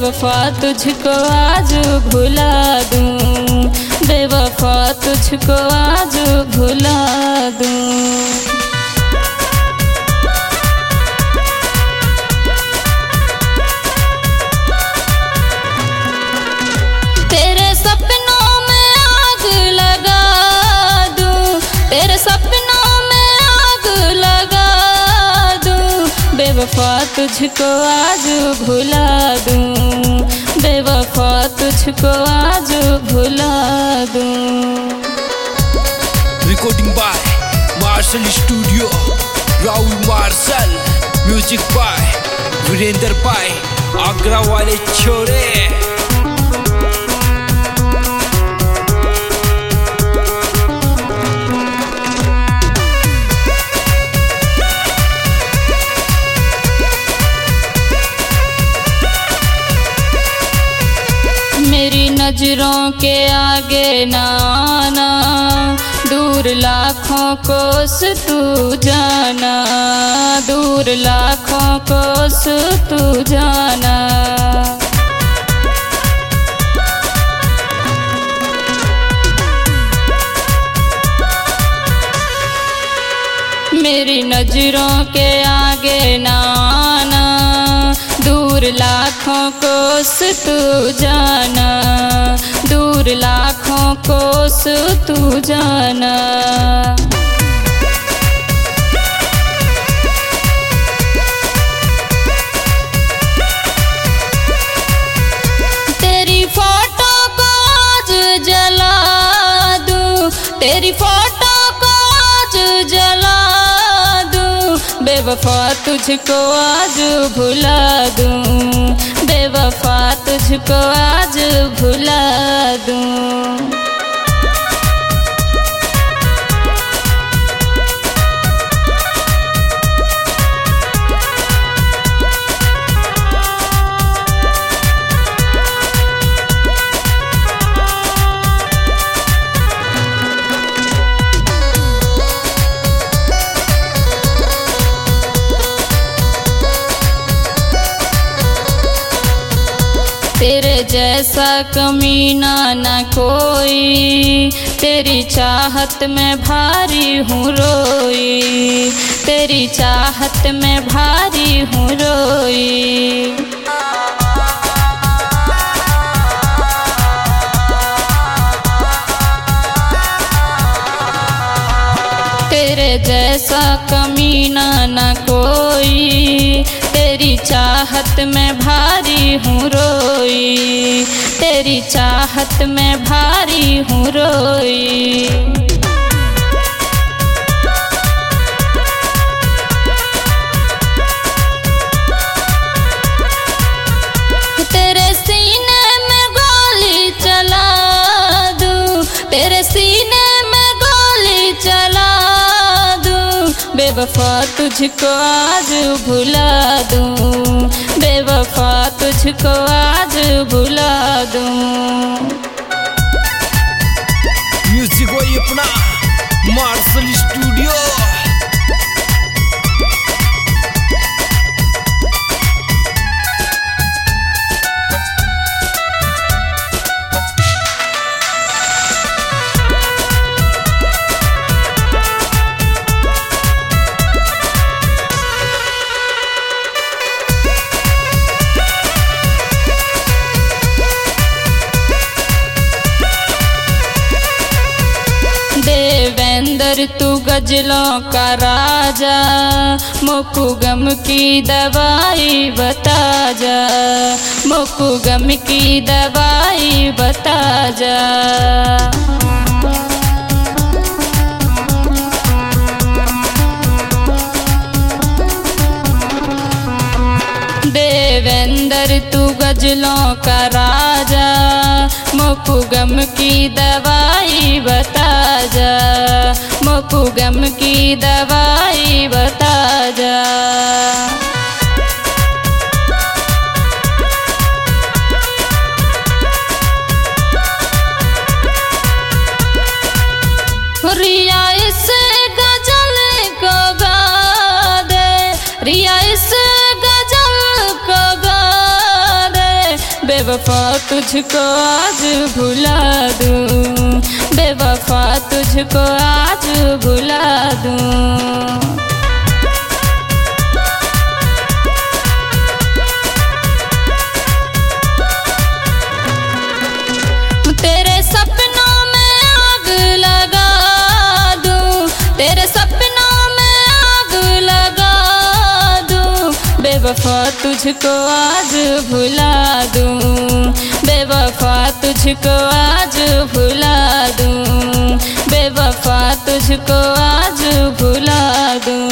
बेवफा तुझको आज भुला दूं, बेवफा तुझको आज भुला दूं। तेरे सपनों में आग लगा दूं, तेरे सपनों में आग लगा दूं, बेवफा तुझको आज भुला दूं, बेवफा तुझको आज भुला दूं। Recording by Marcel Studio, Raul Marcel, Music by Virender Bhai, Agra wale chore। मेरी नजरों के आगे ना आना, दूर लाखों कोस तू जाना, दूर लाखों कोस तू जाना। मेरी नजरों के आगे ना आना, दूर लाखों कोस तू जाना, दूर लाखों कोस तू जाना। तेरी फोटो को आज जला दूं, तेरी फोटो को आज जला दूं, बेवफा तुझको आज भुला दूं, बेवफा तुझको आज भुला दूं। तेरे जैसा कमीना न कोई, तेरी चाहत में भारी हूँ रोई, तेरी चाहत में भारी हूँ रोई। तेरे जैसा कमीना न कोई, तेरी चाहत में भारी हूँ रोई, तेरी चाहत में भारी हूँ रोई। तेरे सीने में गोली चला दूं, तेरे सीने में गोली चला दूं, बेवफा तुझको आज भुला दूं, बेवफा तुझको आज भुला दूं। म्यूजिक वही अपना मार्शल स्टूडियो। देवेंद्र तू गजलों का राजा, मुकु गम की दवाई बता जा, मुकु गम की दवाई बता जा। देवेंद्र तू गजलों का राजा, मुकु गम की दवाई बता जा, मुकु गम की दवाई बता जा। रिया इस गजल को गा दे, रिया इस गजल को गा दे, बेवफा तुझको आज भुला दूं, बेवफा तुझको आज भुला दूं। तेरे सपनों में आग लगा दूं, तेरे सपनों में आग लगा दूं, बेवफा तुझको आज भुला दूं, बेवफा तुझको आज भुला दूं, बेवफा तुझको आज भुला दूं।